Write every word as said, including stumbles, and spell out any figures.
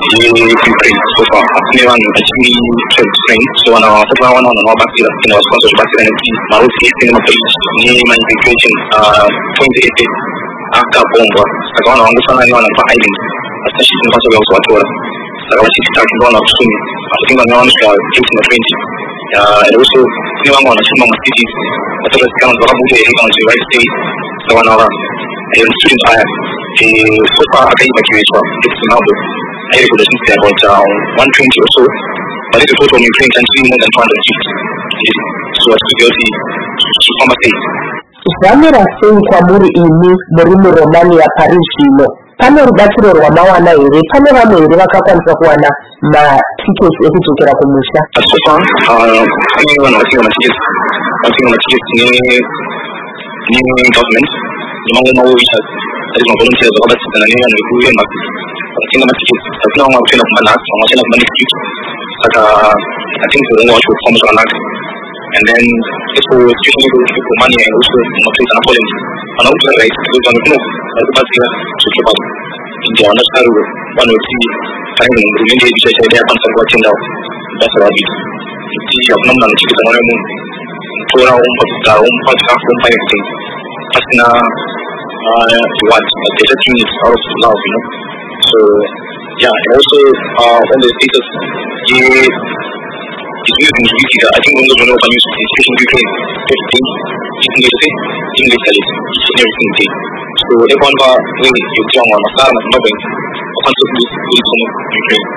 Ukraine so far. Ni vanhu vachiri trade so vanhu havasati vawana vanhu vanovabatsira kana vasikwanisa kuzvibatsira nekuti marudzi ese nemapolisi nemainfiltration point ese akabombwa saka vanhu vangofanana nevanhu vari paisland vasina chii chinokwanisa kuuya kuzovatora saka vachititaki ndovanhu vakusumi vakutinga vanhu vanosvika eighteen or twenty and also kune vamwe vanhu vachiri mamacities vasati vazivikanwa kuti vakabuda here kana kuti vaistay saka vanhu ava student aya so far akaevacuatwa kuzimbabwe airekoda since they are about uh, one twenty or so, but it's a total of Ukraine country more than two hundred fifty. So as to get the former state. Zvamira sei kwamuri imi muri muRomania Paris ino? Pane rubatsiro rwamawana here? Pane vamwe here vakakwanisa kuwana matiketi ekudzokera kumusha? So far, pane vanhu vatenga matiketi, vatenga matiketi ne-government, nemamwe mawisha, that is mavolunteers vakabatsirana nevanhu vekuembassy. Vatenga matiketi, hakuna vamwe vakuenda kumanhasi, vamwe vachienda kumanext week. Saka I think vamwe vacho kufamba zvakanaka. And then as for situation of Romania and also maplace in Poland, vanhu vakutora right because vanhu kuno varikubatsira zvekebaba. India vanasaro vanoti kana hurumende yedu chaichaida yakwanisa kuvatendawo basa ravita. Kuti hakuna munhu anochengeta mwana wemunhu. Tora womba kugara womupa chikafu womupa everything. Pasina uh, what they just doing it out of love, you know. So yeah, and also uh, on the status, yeah, it's using Wikipedia. I think one of the news is speaking Ukraine. Everything, you can get it, English, each and everything day. So everyone, when you're young, I'm a star, I'm a mother, I'm a concept of Ukraine.